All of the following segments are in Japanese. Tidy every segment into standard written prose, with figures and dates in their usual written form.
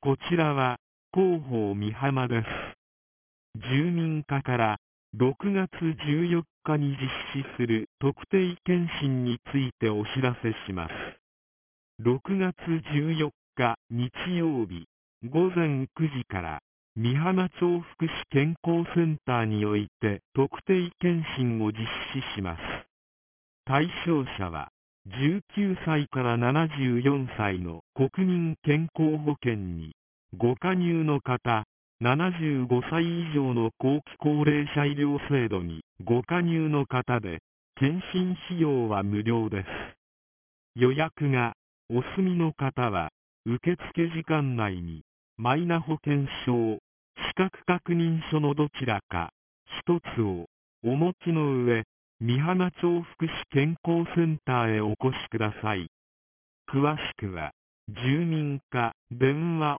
こちらは広報美浜です。住民課から6月14日に実施する特定健診についてお知らせします。6月14日日曜日午前9時から美浜町福祉健康センターにおいて特定健診を実施します。対象者は19歳から74歳の国民健康保険にご加入の方、75歳以上の後期高齢者医療制度にご加入の方で、健診費用は無料です。予約がお済みの方は、受付時間内にマイナ保険証、資格確認書のどちらか一つをお持ちの上、美浜町福祉健康センターへお越しください。詳しくは、住民課電話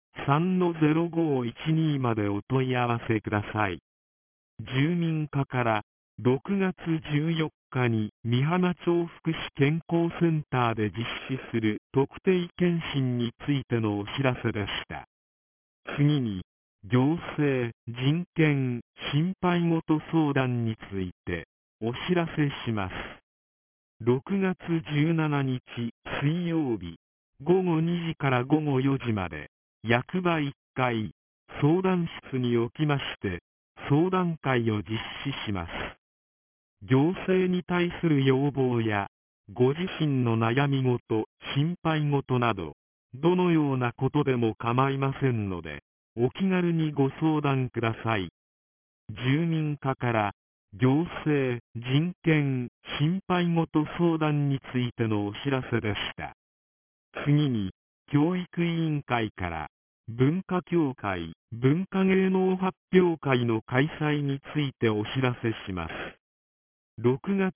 3-0512 までお問い合わせください。住民課から6月14日に美浜町福祉健康センターで実施する特定健診についてのお知らせでした。次に、行政、人権、心配事相談についてお知らせします。6月17日水曜日午後2時から午後4時まで役場1階相談室におきまして相談会を実施します。行政に対する要望やご自身の悩み事、心配事などどのようなことでも構いませんのでお気軽にご相談ください。住民課から行政、人権、心配事相談についてのお知らせでした。次に、教育委員会から文化協会、文化芸能発表会の開催についてお知らせします。6月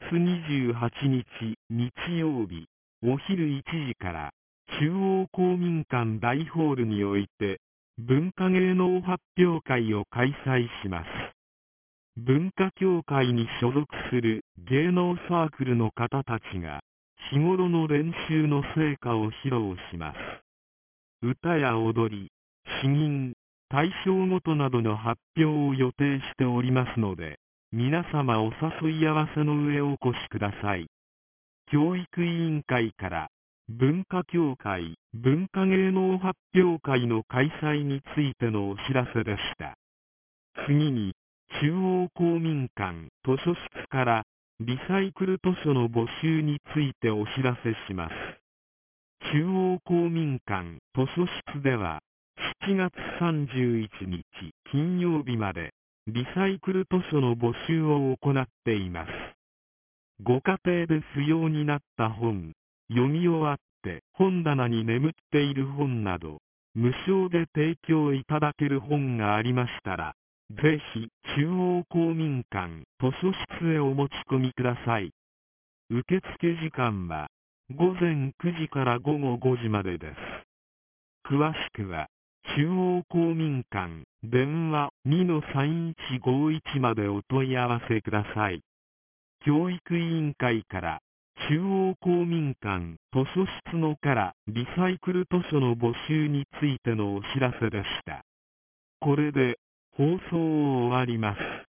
28日日曜日、お昼1時から中央公民館大ホールにおいて文化芸能発表会を開催します。文化協会に所属する芸能サークルの方たちが日頃の練習の成果を披露します。歌や踊り、詩吟、大賞ごとなどの発表を予定しておりますので、皆様お誘い合わせの上お越しください。教育委員会から文化協会、文化芸能発表会の開催についてのお知らせでした。次に、中央公民館図書室からリサイクル図書の募集についてお知らせします。中央公民館図書室では7月31日金曜日までリサイクル図書の募集を行っています。ご家庭で不要になった本、読み終わって本棚に眠っている本など無償で提供いただける本がありましたら、ぜひ中央公民館図書室へお持ち込みください。受付時間は午前9時から午後5時までです。詳しくは中央公民館電話 2-3151 までお問い合わせください。教育委員会から中央公民館図書室のからリサイクル図書の募集についてのお知らせでした。これで放送を終わります。